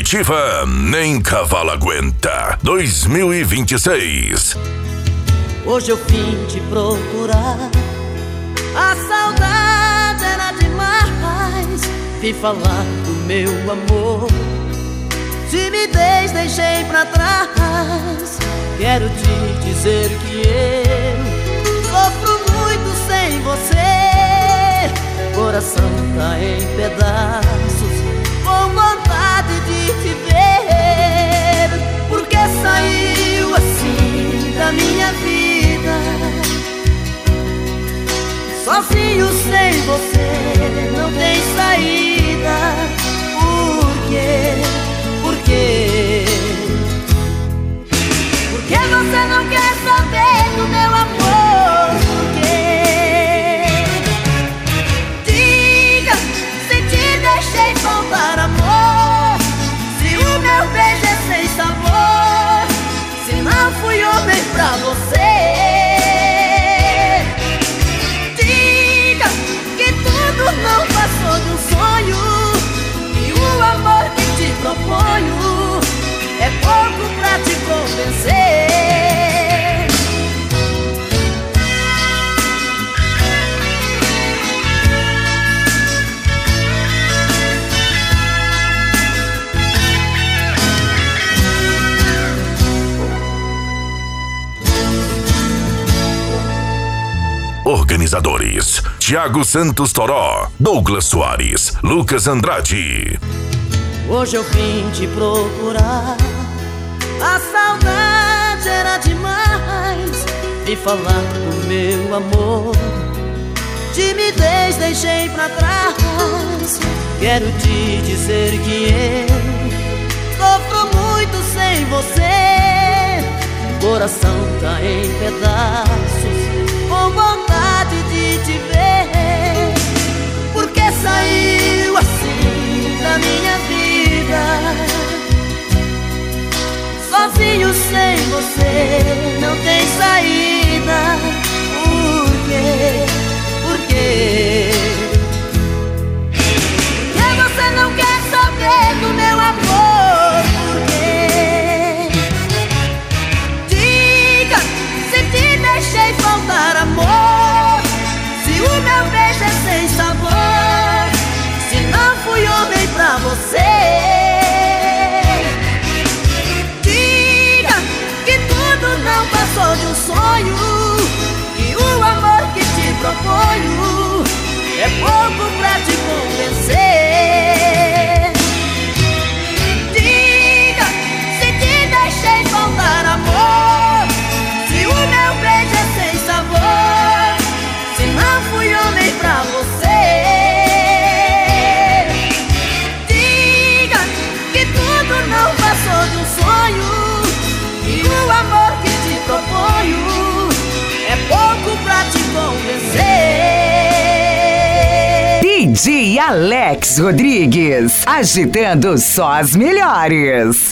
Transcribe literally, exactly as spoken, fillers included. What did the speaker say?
definitiva, nem cavalo aguenta. dois mil e vinte e seis. Hoje eu vim te procurar, a saudade era demais. Vim falar do meu amor, timidez deixei pra trás. Quero te dizer que eu sofro muito sem você. Coração tá em pedaços, com vontade de te ver. Porque saiu assim da minha vida, sozinho sem você não tem saída. Por quê? Por quê? Por que você não quer saber do meu amor? Por quê? Diga se te deixei faltar amor, se o meu beijo é sem sabor, se não fui homem pra você. Diga que tudo não passou de um sonho, e o amor que te proponho é pouco pra te convencer. Organizadores: Thiago Santos Toró, Douglas Soares, Lucas Andrade. Hoje eu vim te procurar, a saudade era demais. Vim falar do meu amor, timidez deixei pra trás. Quero te dizer que eu sofro muito sem você. Coração tá em pedaços, com vontade de te ver. Porque saiu assim da minha vida, sozinho sem você não tem saída. Por quê? Por quê? Por que você não quer saber do meu amor? Por quê? Diga se te deixei faltar amor, se o meu beijo é sem sabor, se não fui homem pra você. Diga que tudo não passou de um sonho, e o amor que te proponho é pouco pra te convencer. Diga se te deixei faltar amor, se o meu beijo é sem sabor, se não fui homem pra você. Diga que tudo não passou de um sonho, e o amor que te proponho é pouco pra te convencer. D J Alex Rodrigues, agitando só as melhores.